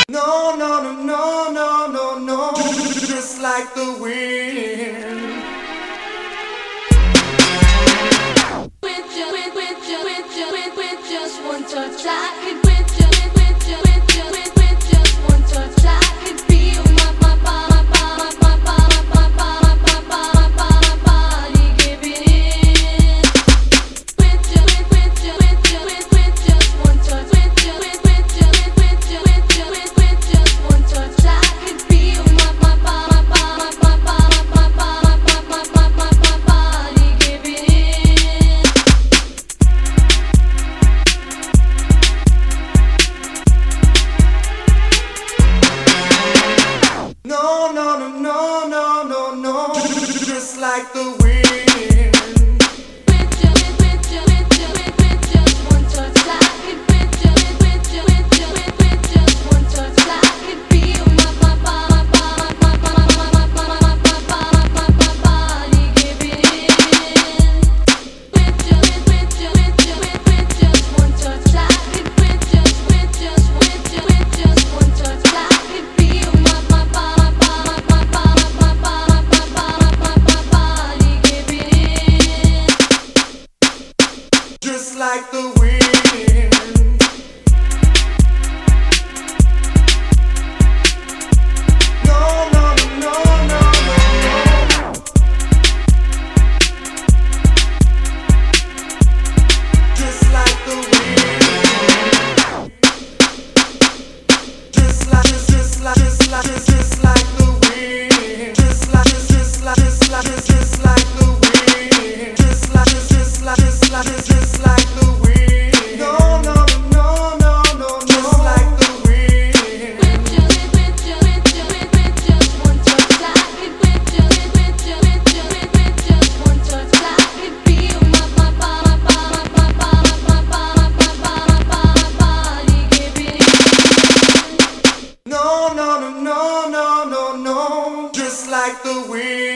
No, no, no, no, no, no, no, just like the wind. With just one touch, I could with just one touch, I could feel my body giving in. With just one touch, with just one touch, I could feel my body giving in. No, no, no, no, no, no, no, just like the wind. With just one touch, I could with just one touch, I could feel my body giving in. With just one touch, I could with just one touch, I could feel my body giving in. Just like the wind. No, no, no, no, no, no. Just like the wind. Just like the wind. Just like the wind. Just like the wind. No, no, no, no, no, just like the wind. With just one touch, I could with just one touch, I could feel my body giving in. No, no, no, no, no, no, no, just like the wind.